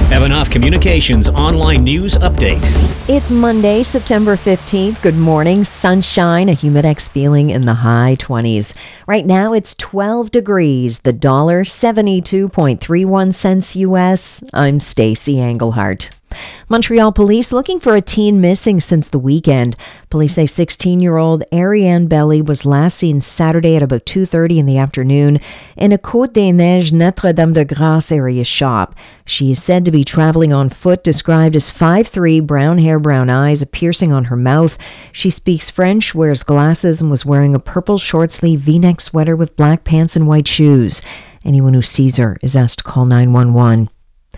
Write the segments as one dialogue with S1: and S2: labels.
S1: Evanoff Communications online news update.
S2: It's Monday, September 15th. Good morning. Sunshine, a humidex feeling in the high 20s. Right now it's 12 degrees. The dollar 72.31 cents US. I'm Stacey Englehart. Montreal police looking for a teen missing since the weekend. Police say 16-year-old Ariane Belly was last seen Saturday at about 2:30 in the afternoon in a Côte des Neiges Notre-Dame-de-Grâce area shop. She is said to be traveling on foot, described as 5'3", brown hair, brown eyes, a piercing on her mouth. She speaks French, wears glasses, and was wearing a purple short-sleeve V-neck sweater with black pants and white shoes. Anyone who sees her is asked to call 911.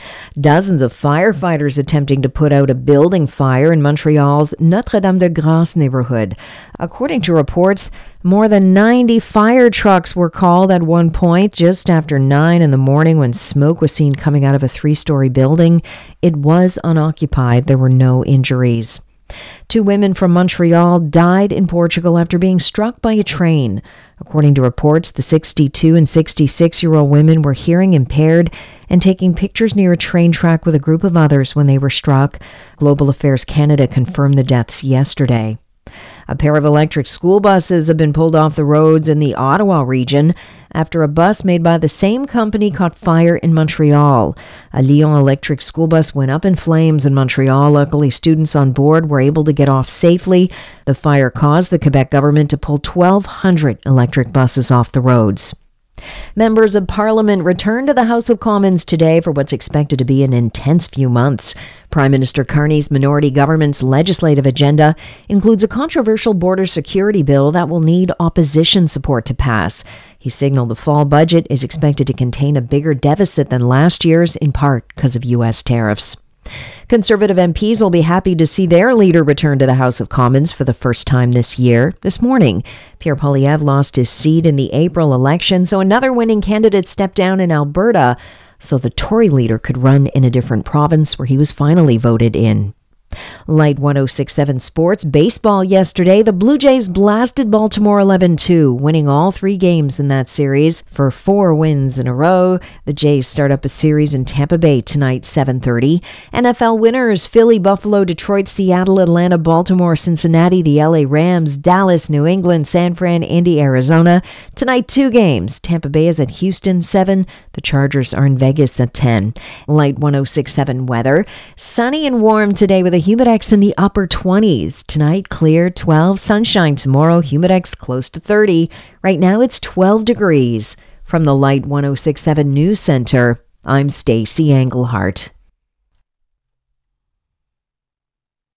S2: Dozens of firefighters attempting to put out a building fire in Montreal's Notre-Dame-de-Grâce neighborhood. According to reports, more than 90 fire trucks were called at one point just after 9 in the morning when smoke was seen coming out of a 3-story building. It was unoccupied. There were no injuries. 2 women from Montreal died in Portugal after being struck by a train. According to reports, the 62 and 66-year-old women were hearing impaired and taking pictures near a train track with a group of others when they were struck. Global Affairs Canada confirmed the deaths yesterday. A pair of electric school buses have been pulled off the roads in the Ottawa region after a bus made by the same company caught fire in Montreal. A Lyon electric school bus went up in flames in Montreal. Luckily, students on board were able to get off safely. The fire caused the Quebec government to pull 1,200 electric buses off the roads. Members of Parliament returned to the House of Commons today for what's expected to be an intense few months. Prime Minister Carney's minority government's legislative agenda includes a controversial border security bill that will need opposition support to pass. He signaled the fall budget is expected to contain a bigger deficit than last year's, in part because of U.S. tariffs. Conservative MPs will be happy to see their leader return to the House of Commons for the first time this year. This morning, Pierre Poilievre lost his seat in the April election, so another winning candidate stepped down in Alberta so the Tory leader could run in a different province where he was finally voted in. Light 106.7 Sports. Baseball yesterday. The Blue Jays blasted Baltimore 11-2, winning all 3 games in that series for 4 wins in a row. The Jays start up a series in Tampa Bay tonight, 7:30. NFL winners: Philly, Buffalo, Detroit, Seattle, Atlanta, Baltimore, Cincinnati, the LA Rams, Dallas, New England, San Fran, Indy, Arizona. Tonight, 2 games. Tampa Bay is at Houston, 7. The Chargers are in Vegas at 10. Light 106.7 weather. Sunny and warm today with a humidex in the upper 20s. Tonight, clear, 12. Sunshine tomorrow, humidex close to 30. Right now, it's 12 degrees. From the Light 106.7 News Center, I'm Stacey Englehart.